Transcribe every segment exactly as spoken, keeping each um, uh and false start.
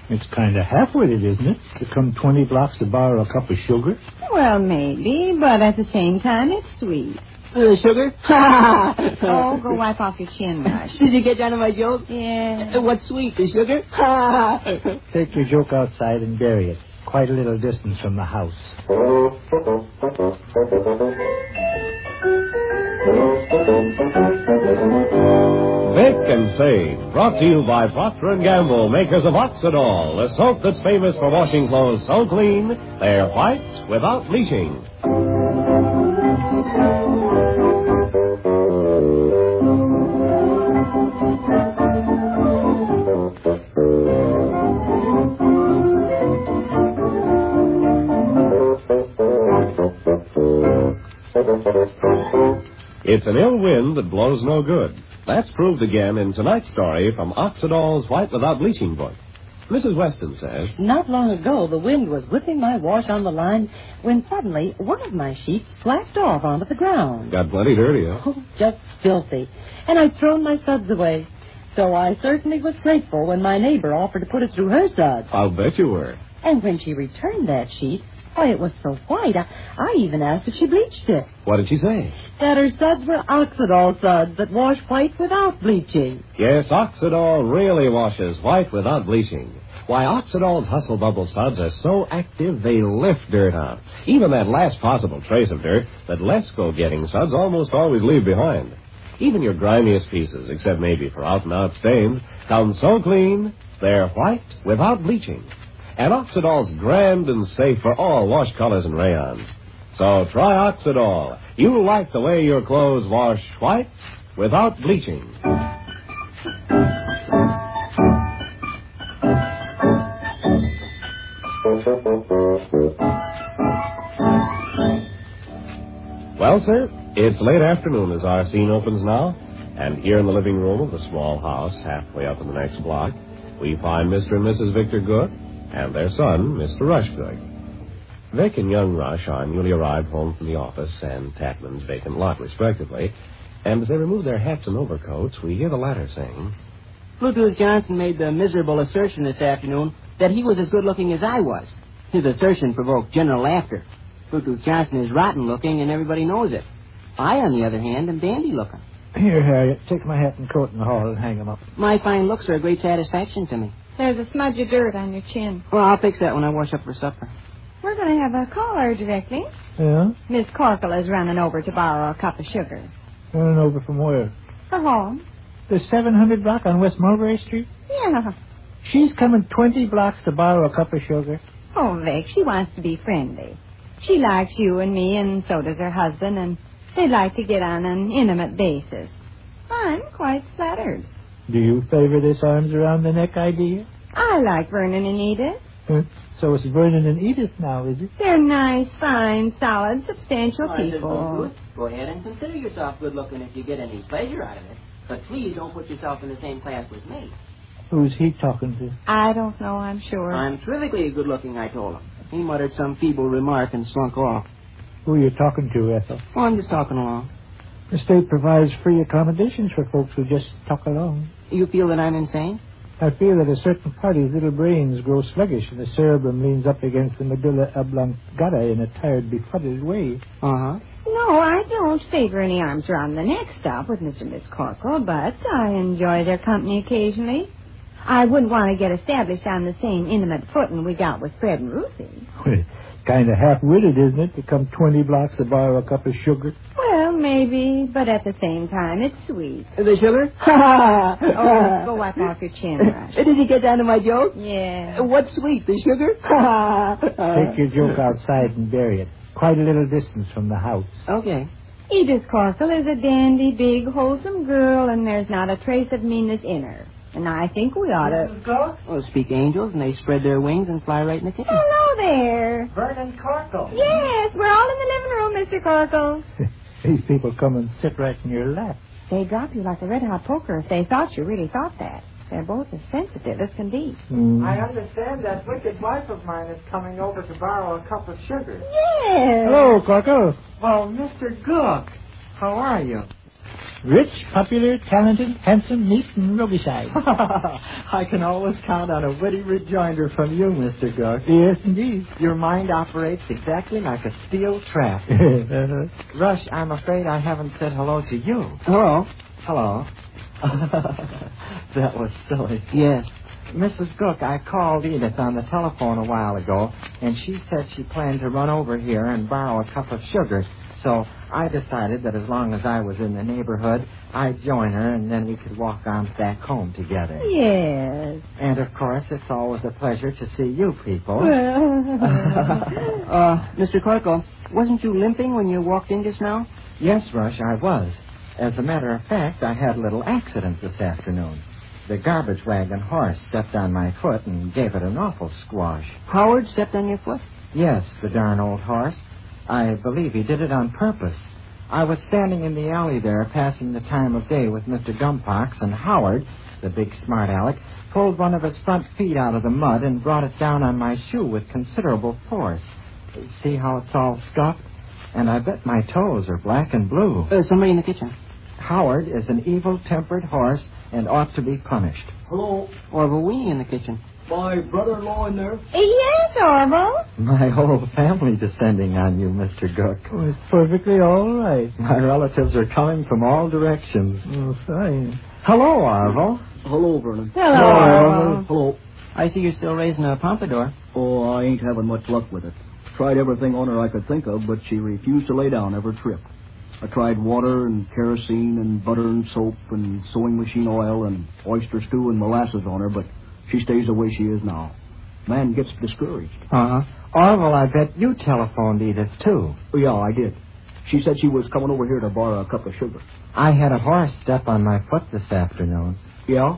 It's kind of half-witted, isn't it? To come twenty blocks to borrow a cup of sugar? Well, maybe, but at the same time, it's sweet. Uh, sugar? Oh, go wipe off your chin, Rush. Did you get down to my joke? Yeah. Uh, what's sweet, the sugar? Take your joke outside and bury it. Quite a little distance from the house. Vic and Save, brought to you by Procter and Gamble, makers of Oxidol, the soap that's famous for washing clothes so clean they're white without bleaching. It's an ill wind that blows no good. That's proved again in tonight's story from Oxidol's White Without Bleaching book. Missus Weston says, Not long ago, the wind was whipping my wash on the line when suddenly one of my sheets flapped off onto the ground. got plenty dirty, huh? Oh, just filthy. And I'd thrown my suds away. So I certainly was grateful when my neighbor offered to put it through her suds. I'll bet you were. And when she returned that sheet, why, it was so white, I, I even asked if she bleached it. What did she say? That her suds were Oxidol suds that wash white without bleaching. Yes, Oxidol really washes white without bleaching. Why, Oxidol's Hustle Bubble suds are so active they lift dirt out. Even that last possible trace of dirt that less go-getting suds almost always leave behind. Even your grimiest pieces, except maybe for out-and-out stains, come so clean they're white without bleaching. And Oxidol's grand and safe for all wash colors and rayons. So try Oxidol. You'll like the way your clothes wash white without bleaching. Well, sir, it's late afternoon as our scene opens now. And here in the living room of the small house halfway up in the next block, we find Mister and Missus Victor Good and their son, Mister Rush Good. Vic and young Rush are newly arrived home from the office and Tapman's vacant lot, respectively. And as they remove their hats and overcoats, we hear the latter saying, Bluetooth Johnson made the miserable assertion this afternoon that he was as good-looking as I was. His assertion provoked general laughter. Bluetooth Johnson is rotten-looking, and everybody knows it. I, on the other hand, am dandy-looking. Here, Harriet, take my hat and coat in the hall and hang them up. My fine looks are a great satisfaction to me. There's a smudge of dirt on your chin. Well, I'll fix that when I wash up for supper. We're going to have a caller directly. Yeah? Miss Corkle is running over to borrow a cup of sugar. Running over from where? For home. The seven hundred block on West Mulberry Street? Yeah. She's coming twenty blocks to borrow a cup of sugar. Oh, Vic, she wants to be friendly. She likes you and me, and so does her husband, and they'd like to get on an intimate basis. I'm quite flattered. Do you favor this arms around the neck idea? I like Vernon and Edith. Uh, so it's Vernon and Edith now, is it? They're nice, fine, solid, substantial All right, people. Go ahead and consider yourself good-looking if you get any pleasure out of it. But please don't put yourself in the same class with me. Who's he talking to? I don't know, I'm sure. I'm terrifically good-looking, I told him. He muttered some feeble remark and slunk off. Who are you talking to, Ethel? Oh, I'm just talking along. The state provides free accommodations for folks who just talk along. You feel that I'm insane? I feel that a certain party's little brains grow sluggish and the cerebrum leans up against the medulla oblongata in a tired, befuddled way. Uh-huh. No, I don't favor any arms around the neck stuff with Mister and Miss Corkle, but I enjoy their company occasionally. I wouldn't want to get established on the same intimate footing we got with Fred and Ruthie. Kind of half-witted, isn't it, to come twenty blocks to borrow a cup of sugar? Well, maybe, but at the same time, it's sweet. The sugar? Oh, go wipe off your chin, Rush. Did you get down to my joke? Yeah. What's sweet, the sugar? Take your joke outside and bury it. Quite a little distance from the house. Okay. Edith Corkle is a dandy, big, wholesome girl, and there's not a trace of meanness in her. And I think we ought to... Well, speak angels, and they spread their wings and fly right in the kitchen. Hello there. Vernon Corkle. Yes, we're all in the living room, Mister Corkle. These people come and sit right in your lap. They'd drop you like a red-hot poker if they thought you really thought that. They're both as sensitive as can be. Mm. I understand that wicked wife of mine is coming over to borrow a cup of sugar. Yes. Hello, Corkle. Well, Mister Gook, how are you? Rich, popular, talented, handsome, neat, and roguishized. I can always count on a witty rejoinder from you, Mister Gook. Yes, indeed. Your mind operates exactly like a steel trap. uh-huh. Rush, I'm afraid I haven't said hello to you. Hello. Hello. That was silly. Yes. Missus Gook, I called Edith on the telephone a while ago, and she said she planned to run over here and borrow a cup of sugar. So I decided that as long as I was in the neighborhood, I'd join her, and then we could walk on back home together. Yes. And, of course, it's always a pleasure to see you people. uh, Mister Corkle, wasn't you limping when you walked in just now? Yes, Rush, I was. As a matter of fact, I had a little accident this afternoon. The garbage wagon horse stepped on my foot and gave it an awful squash. Howard stepped on your foot? Yes, the darn old horse. I believe he did it on purpose. I was standing in the alley there passing the time of day with Mister Gumpox, and Howard, the big smart aleck, pulled one of his front feet out of the mud and brought it down on my shoe with considerable force. See how it's all scuffed? And I bet my toes are black and blue. Uh, somebody in the kitchen. Howard is an evil-tempered horse and ought to be punished. Hello, Or have a weenie in the kitchen. my brother-in-law in there? Yes, Orville. My whole family descending on you, Mister Gook. Oh, it's perfectly all right. My relatives are coming from all directions. Oh, fine. Hello, Arvel. Hello, Vernon. Hello, Orville. Hello. I see you're still raising a pompadour. Oh, I ain't having much luck with it. Tried everything on her I could think of, but she refused to lay down every trip. I tried water and kerosene and butter and soap and sewing machine oil and oyster stew and molasses on her, but she stays the way she is now. Man gets discouraged. Uh-huh. Arvel, I bet you telephoned Edith, too. Oh, yeah, I did. She said she was coming over here to borrow a cup of sugar. I had a horse step on my foot this afternoon. Yeah?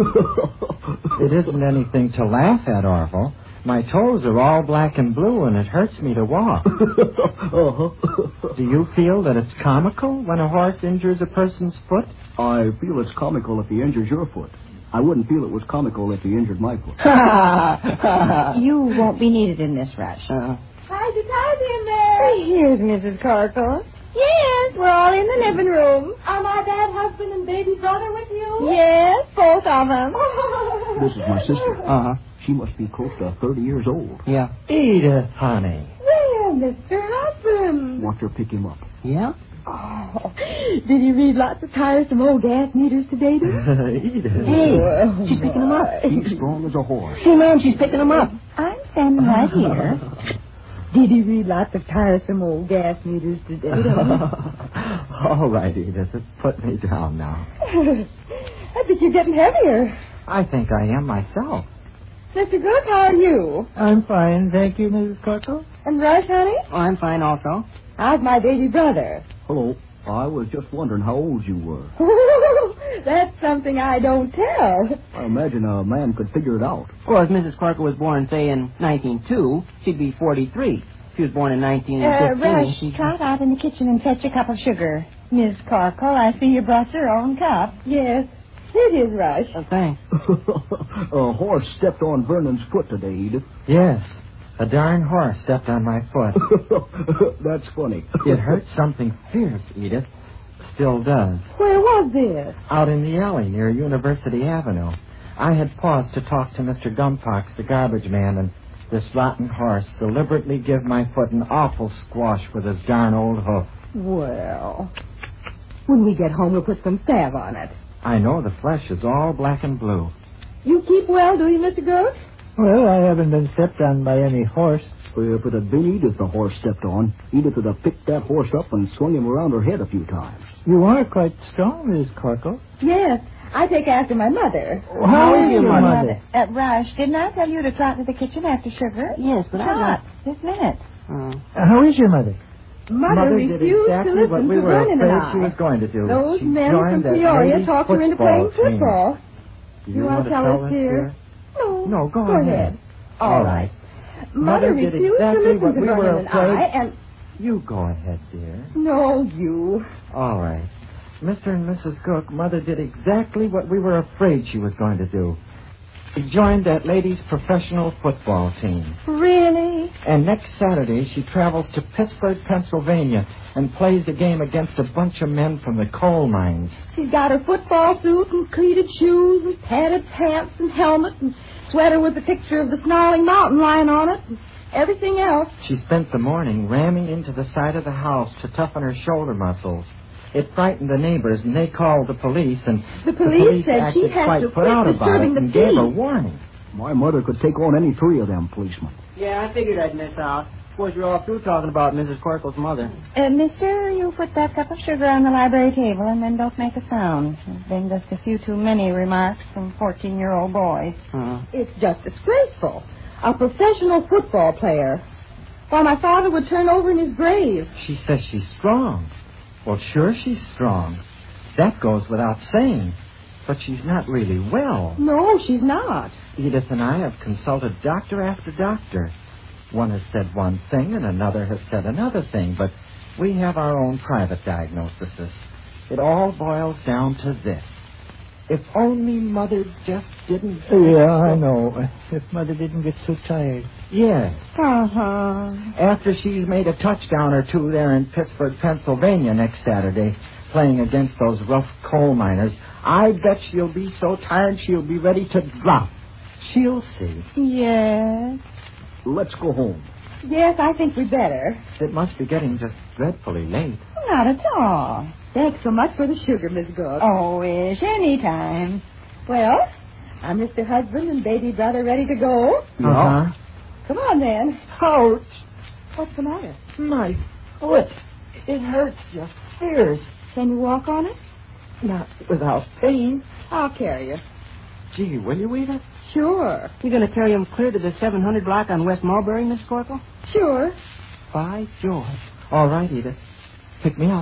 It isn't anything to laugh at, Arvel. My toes are all black and blue, and it hurts me to walk. Uh-huh. Do you feel that it's comical when a horse injures a person's foot? I feel it's comical if he injures your foot. I wouldn't feel it was comical if he injured my foot. You won't be needed in this rush. Uh, How's your tidy in there? Here's Missus Corkle. Yes, we're all in the living room. Are my bad husband and baby brother with you? Yes, both of them. This is my sister. uh-huh. She must be close to thirty years old. Yeah. Edith, honey. Well, Mister Husband. Watch her pick him up. Yeah? Oh, did he read lots of tiresome old gas meters today, dear? Edith. Hey, she's picking him up. He's strong as a horse. Hey, ma'am, she's picking him up. I'm standing right here. Did he read lots of tiresome old gas meters today? All right, Edith. Put me down now. I think you're getting heavier. I think I am myself. Mister Gook, how are you? I'm fine, thank you, Missus Corkle. And Rush, honey? Oh, I'm fine also. How's my baby brother? Hello. I was just wondering how old you were. That's something I don't tell. I imagine a man could figure it out. Well, if Missus Corkle was born, say, in nineteen oh two, she'd be forty-three. If she was born in nineteen fifteen, Uh, Rush, she'd... trot out in the kitchen and fetch a cup of sugar. Miss Corkle, I see you brought your own cup. Yes. Here it is, Rush. Oh, thanks. A horse stepped on Vernon's foot today, Edith. Yes. A darn horse stepped on my foot. That's funny. It hurt something fierce, Edith. Still does. Where was this? Out in the alley near University Avenue. I had paused to talk to Mister Gumpox, the garbage man, and this rotten horse deliberately gave my foot an awful squash with his darn old hoof. Well, when we get home, we'll put some salve on it. I know the flesh is all black and blue. You keep well, do you, Mister Gook? Well, I haven't been stepped on by any horse. Well, if it had been Edith the horse stepped on, Edith would have picked that horse up and swung him around her head a few times. You are quite strong, Miss Corkle. Yes, I take after my mother. How is your mother? Uh, Rush, didn't I tell you to trot to the kitchen after sugar? Yes, but I Trot, this minute. don't... Uh, How is your mother? Mother, did refused exactly to listen what we to were Vernon afraid and I. she was going to do. Those She men joined from that Peoria lady talked her into football playing team. football. Do You want want to to tell tell us, us, dear? No. No, go, Go ahead. All right. Mother, Mother did refused exactly to listen what to we were Vernon and afraid- I, and... You go ahead, dear. No, you. All right. Mister and Missus Cook, Mother did exactly what we were afraid she was going to do. She joined that ladies' professional football team. Really? And next Saturday, she travels to Pittsburgh, Pennsylvania, and plays a game against a bunch of men from the coal mines. She's got her football suit and cleated shoes and padded pants and helmet and sweater with a picture of the Snarling Mountain Lion on it and everything else. She spent the morning ramming into the side of the house to toughen her shoulder muscles. It frightened the neighbors, and they called the police, and The police the police said acted she has quite to put quit out about it disturbing the and gave a peace. warning. My mother could take on any three of them policemen. Yeah, I figured I'd miss out. Of course, we're all through talking about Missus Corkle's mother. Uh, mister, you put that cup of sugar on the library table and then don't make a sound. There's been just a few too many remarks from fourteen-year-old boys. Uh-huh. It's just disgraceful. A professional football player. Why, my father would turn over in his grave. She says she's strong. Well, sure she's strong. That goes without saying. But she's not really well. No, she's not. Edith and I have consulted doctor after doctor. One has said one thing and another has said another thing, but we have our own private diagnosis. It all boils down to this. If only Mother just didn't... Yeah, I know. If Mother didn't get so tired. Yes. Uh-huh. After she's made a touchdown or two there in Pittsburgh, Pennsylvania next Saturday, playing against those rough coal miners, I bet she'll be so tired she'll be ready to drop. She'll see. Yes. Let's go home. Yes, I think we better. It must be getting just dreadfully late. Not at all. Thanks so much for the sugar, Miss Gook. Oh, ish, any time. Well, are Mister Husband and baby brother ready to go? Uh-huh. Come on, then. Ouch! What's the matter? My foot. It hurts just fierce. Can you walk on it? Not without pain. I'll carry you. Gee, will you, Edith? Sure. You going to carry him clear to the seven hundred block on West Mulberry, Miss Corkle? Sure. By George. All right, Edith. Pick me up.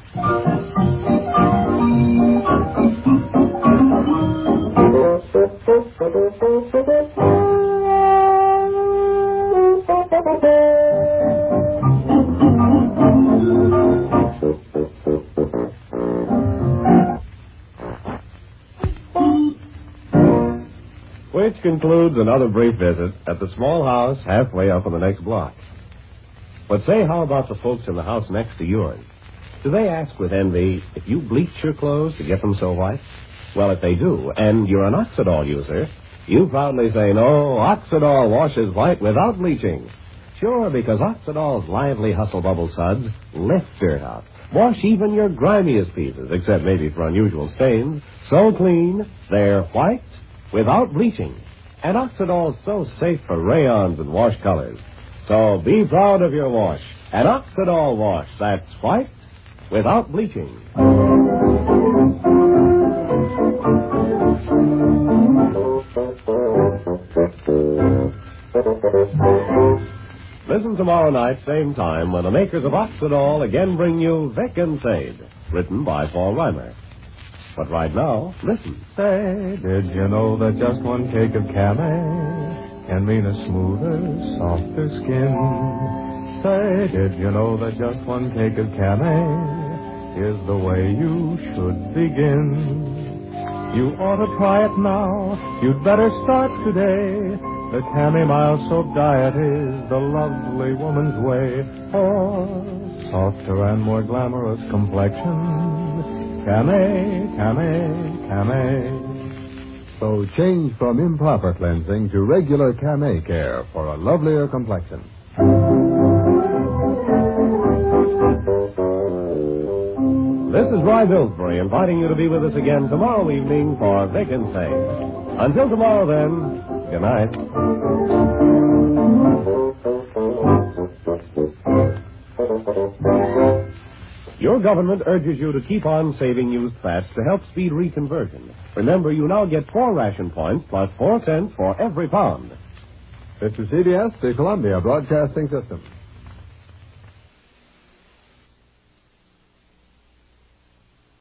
Which concludes another brief visit at the small house halfway up on the next block. But say, how about the folks in the house next to yours? Do they ask with envy if you bleach your clothes to get them so white? Well, if they do, and you're an Oxidol user, you proudly say, no, Oxidol washes white without bleaching. Sure, because Oxidol's lively hustle bubble suds lift dirt out. Wash even your grimiest pieces, except maybe for unusual stains, so clean, they're white without bleaching. And Oxidol's so safe for rayons and wash colors. So be proud of your wash. An Oxidol wash that's white without bleaching. Listen tomorrow night, same time, when the makers of Oxidol again bring you Vic and Sade, written by Paul Reimer. But right now, listen. Say, did you know that just one cake of Camay can mean a smoother, softer skin? Say, did you know that just one cake of Camay is the way you should begin? You ought to try it now. You'd better start today. The Camay Soap Diet is the lovely woman's way. For softer and more glamorous complexion. Camay, Camay, Camay. So change from improper cleansing to regular Camay care for a lovelier complexion. This is Roy Billsbury inviting you to be with us again tomorrow evening for Vic and Sade. Until tomorrow, then, good night. Your government urges you to keep on saving used fats to help speed reconversion. Remember, you now get four ration points plus four cents for every pound. This is C B S, the Columbia Broadcasting System.